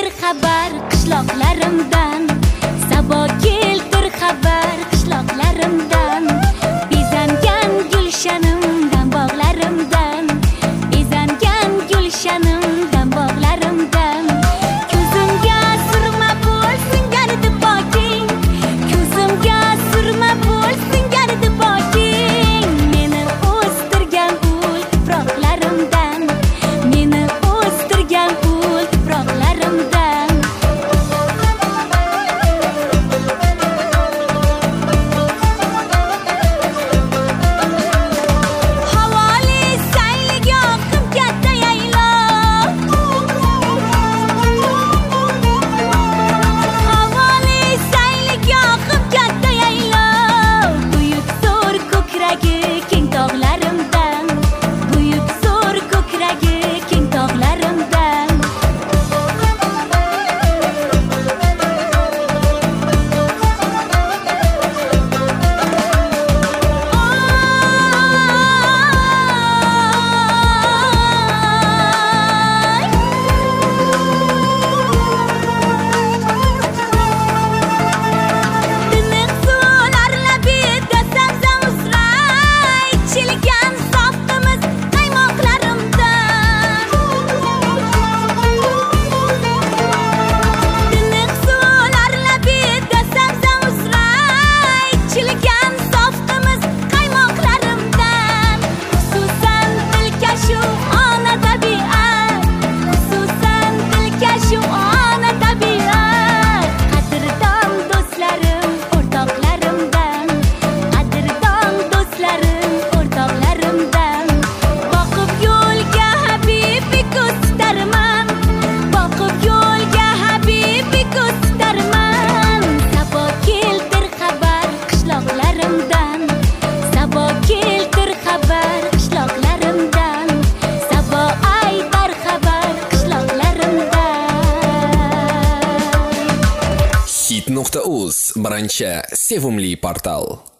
xabar qishloqlarimdan, Sabo keltir xabar qishloqlarimdan, bezangan gulshanimdan bog'larimdan, bezangan gulshanimdan bog'larimdan. Ko'zimga surma bo'lsin gardi poking, ko'zimga surma bo'lsin gardi poking, meni o'stirgan ul tuproqlarimdan, meni o'stirgan ul tuproqlarimdan. Havoli saylik yoqim katta yaylab, havoli saylik yoqim katta yaylab, buyuk zo'r ko'kragi keng tog'larimdan, buyuk zo'r ko'kragi keng tog'larimdan. Tiniq suvlar labida sabza uzray, ichilgan softimiz qaymoqlarimdan. Tiniq suvlar labida sabza uzray, ichilgan softimiz qaymoqlarimdan. Xususan dilkashu ona tabiat, xususan dilkashu ona tabiat. Qadrdon do'stlarim, o'rtoqlarimdan, qadrdon do'stlarim, o'rtoqlarimdan. Boqib yo'lga habibi ko'z tutarman, boqib yo'lga habibi ko'z tutarman. Sabo keltir xabar qishloqlarimdan, Sabo keltir xabar qishloqlarimdan, Sabo aytar xabar qishloqlarimdan. Hit.uz birinchi sevimli portal.